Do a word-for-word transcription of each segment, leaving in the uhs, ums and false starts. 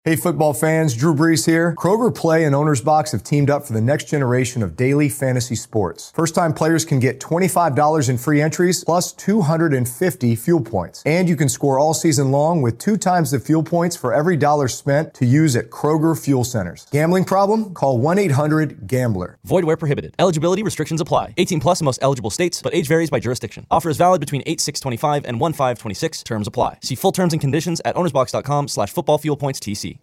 Hey football fans, Drew Brees here. Kroger Play and Owner's Box have teamed up for the next generation of daily fantasy sports. First-time players can get twenty-five dollars in free entries plus two hundred fifty fuel points. And you can score all season long with two times the fuel points for every dollar spent to use at Kroger Fuel Centers. Gambling problem? Call one eight hundred gambler. Void where prohibited. Eligibility restrictions apply. eighteen plus in most eligible states, but age varies by jurisdiction. Offer is valid between eight six twenty-five and one five twenty-six. Terms apply. See full terms and conditions at ownersbox.com slash football fuel points TC.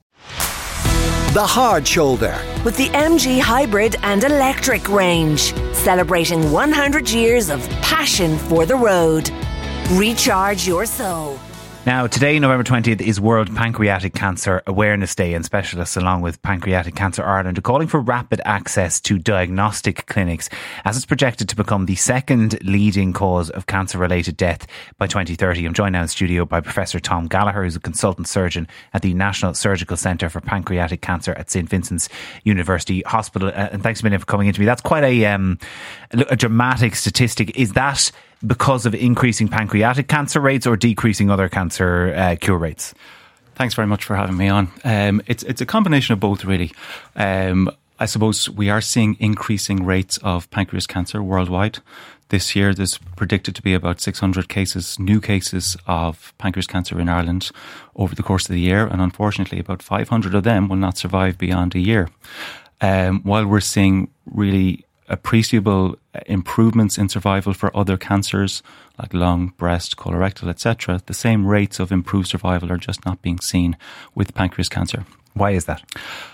The Hard Shoulder with the M G Hybrid and Electric range, celebrating one hundred years of passion for the road. Recharge your soul. Now, today, November twentieth, is World Pancreatic Cancer Awareness Day, and specialists along with Pancreatic Cancer Ireland are calling for rapid access to diagnostic clinics as it's projected to become the second leading cause of cancer-related death by twenty thirty. I'm joined now in studio by Professor Tom Gallagher, who's a consultant surgeon at the National Surgical Centre for Pancreatic Cancer at Saint Vincent's University Hospital. Uh, and thanks a million for coming into me. That's quite a, um, a dramatic statistic. Is that because of increasing pancreatic cancer rates or decreasing other cancer uh, cure rates? Thanks very much for having me on. Um, it's it's a combination of both, really. Um, I suppose we are seeing increasing rates of pancreas cancer worldwide. This year, there's predicted to be about six hundred cases, new cases of pancreas cancer in Ireland over the course of the year. And unfortunately, about five hundred of them will not survive beyond a year. Um, while we're seeing really appreciable improvements in survival for other cancers like lung, breast, colorectal, et cetera, the same rates of improved survival are just not being seen with pancreas cancer. Why is that?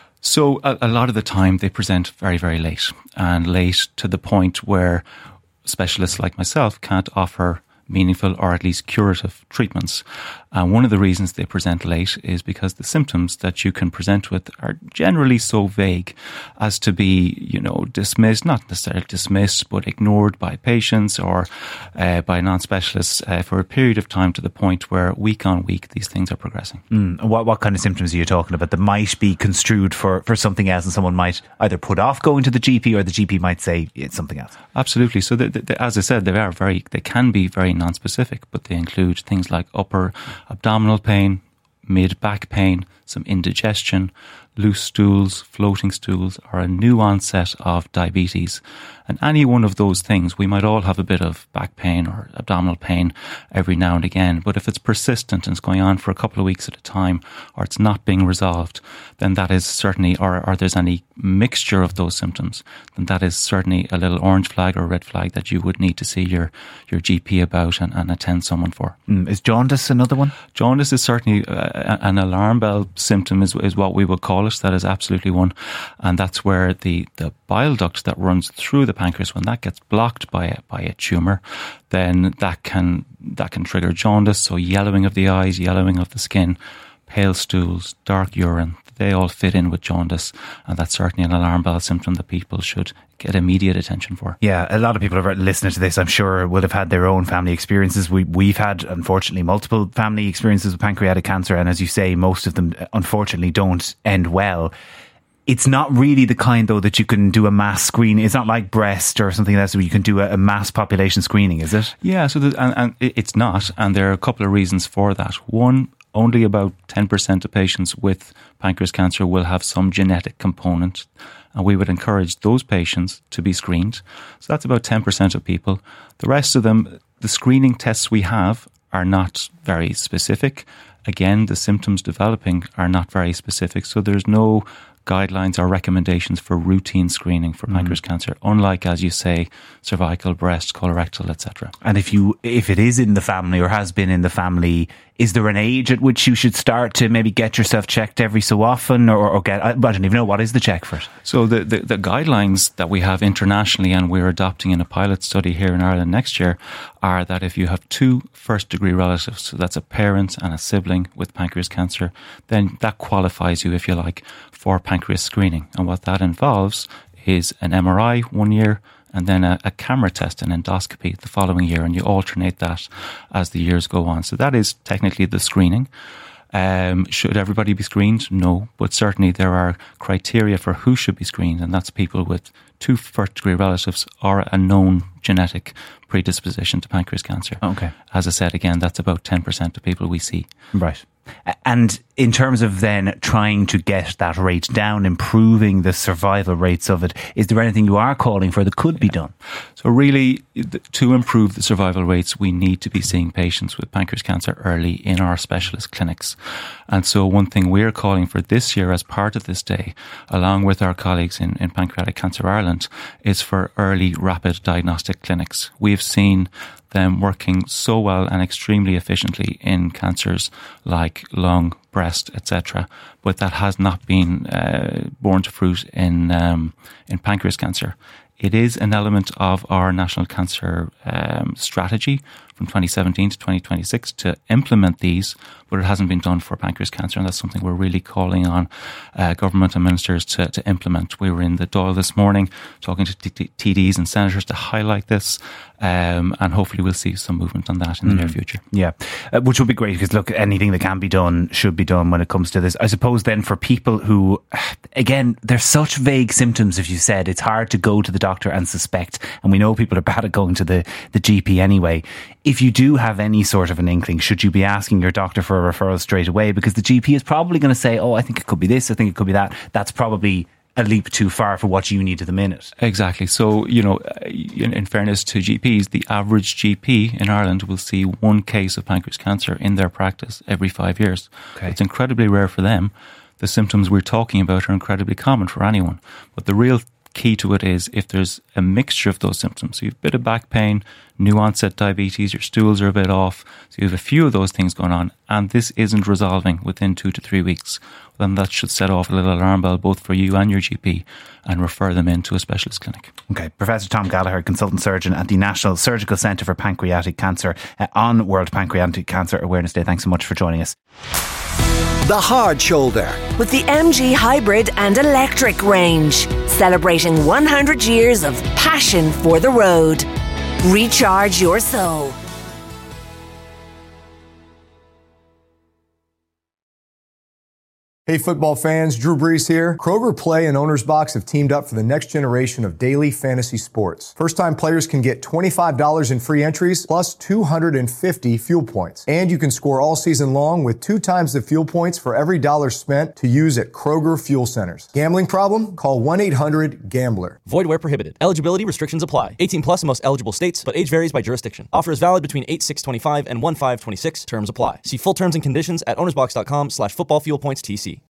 So a, a lot of the time they present very, very late, and late to the point where specialists like myself can't offer meaningful or at least curative treatments. And one of the reasons they present late is because the symptoms that you can present with are generally so vague as to be, you know, dismissed, not necessarily dismissed, but ignored by patients or uh, by non-specialists uh, for a period of time, to the point where week on week these things are progressing. Mm. What, what kind of symptoms are you talking about that might be construed for, for something else, and someone might either put off going to the G P or the G P might say it's something else? Absolutely. So the, the, as I said, they are very, they can be very non-specific, but they include things like upper abdominal pain, mid-back pain, some indigestion, loose stools, floating stools, or a new onset of diabetes. And any one of those things, we might all have a bit of back pain or abdominal pain every now and again. But if it's persistent and it's going on for a couple of weeks at a time, or it's not being resolved, then that is certainly, or, or there's any mixture of those symptoms, then that is certainly a little orange flag or red flag that you would need to see your, your G P about and, and attend someone for. Mm. Is jaundice another one? Jaundice is certainly uh, an alarm bell symptom is, is what we would call it. That is absolutely one. And that's where the, the bile duct that runs through the pancreas, when that gets blocked by a, by a tumour, then that can that can trigger jaundice. So yellowing of the eyes, yellowing of the skin, pale stools, dark urine, they all fit in with jaundice. And that's certainly an alarm bell symptom that people should get immediate attention for. Yeah, a lot of people are listening to this, I'm sure, will have had their own family experiences. We, we've had, unfortunately, multiple family experiences with pancreatic cancer. And as you say, most of them, unfortunately, don't end well. It's not really the kind, though, that you can do a mass screening. It's not like breast or something else where you can do a, a mass population screening, is it? Yeah, so the, and, and it's not. And there are a couple of reasons for that. One, only about ten percent of patients with pancreas cancer will have some genetic component. And we would encourage those patients to be screened. So that's about ten percent of people. The rest of them, the screening tests we have are not very specific. Again, the symptoms developing are not very specific. So there's no guidelines or recommendations for routine screening for mm. pancreas cancer, unlike, as you say, cervical, breast, colorectal, et cetera. And if you, if it is in the family or has been in the family, is there an age at which you should start to maybe get yourself checked every so often, or, or get, I don't even know, what is the check for it? So the, the, the guidelines that we have internationally, and we're adopting in a pilot study here in Ireland next year, are that if you have two first degree relatives, so that's a parent and a sibling with pancreas cancer, then that qualifies you, if you like, for pancreas screening. And what that involves is an M R I one year, and then a, a camera test, an endoscopy the following year, and you alternate that as the years go on. So that is technically the screening. Um, should everybody be screened? No, but certainly there are criteria for who should be screened, and that's people with two first-degree relatives or a known genetic predisposition to pancreas cancer. Okay. As I said, again, that's about ten percent of people we see. Right. And in terms of then trying to get that rate down, improving the survival rates of it, is there anything you are calling for that could be done? So really, to improve the survival rates, we need to be seeing patients with pancreas cancer early in our specialist clinics. And so one thing we're calling for this year as part of this day, along with our colleagues in, in Pancreatic Cancer Ireland, is for early rapid diagnostic clinics. We've seen them working so well and extremely efficiently in cancers like lung, breast, et cetera. But that has not been uh, borne to fruit in um, in pancreas cancer. It is an element of our national cancer um, strategy from twenty seventeen to twenty twenty-six to implement these, but it hasn't been done for pancreas cancer, and that's something we're really calling on uh, government and ministers to, to implement. We were in the Dáil this morning talking to T- T Ds and senators to highlight this, um, and hopefully we'll see some movement on that in the mm. near future. Yeah, uh, which would be great, because look, anything that can be done should be done when it comes to this. I suppose then for people who, again, there's such vague symptoms, as you said, it's hard to go to the doctor and suspect, and we know people are bad at going to the, the G P anyway. If you do have any sort of an inkling, should you be asking your doctor for a referral straight away? Because the G P is probably going to say, oh, I think it could be this, I think it could be that. That's probably a leap too far for what you need at the minute. Exactly. So, you know, in, in fairness to G Ps, the average G P in Ireland will see one case of pancreas cancer in their practice every five years. Okay. It's incredibly rare for them. The symptoms we're talking about are incredibly common for anyone. But the real key to it is if there's a mixture of those symptoms. So you have a bit of back pain, new onset diabetes, your stools are a bit off. So you have a few of those things going on, and this isn't resolving within two to three weeks. Then that should set off a little alarm bell both for you and your G P and refer them into a specialist clinic. Okay. Professor Tom Gallagher, consultant surgeon at the National Surgical Centre for Pancreatic Cancer uh, on World Pancreatic Cancer Awareness Day. Thanks so much for joining us. The Hard Shoulder. With the M G Hybrid and Electric range, celebrating one hundred years of passion for the road. Recharge your soul. Hey football fans, Drew Brees here. Kroger Play and Owner's Box have teamed up for the next generation of daily fantasy sports. First-time players can get twenty-five dollars in free entries plus two hundred fifty fuel points. And you can score all season long with two times the fuel points for every dollar spent to use at Kroger Fuel Centers. Gambling problem? Call one eight hundred gambler. Void where prohibited. Eligibility restrictions apply. eighteen plus in most eligible states, but age varies by jurisdiction. Offer is valid between eight six twenty-five and one five twenty-six. Terms apply. See full terms and conditions at ownersbox.com slash football fuel points TC.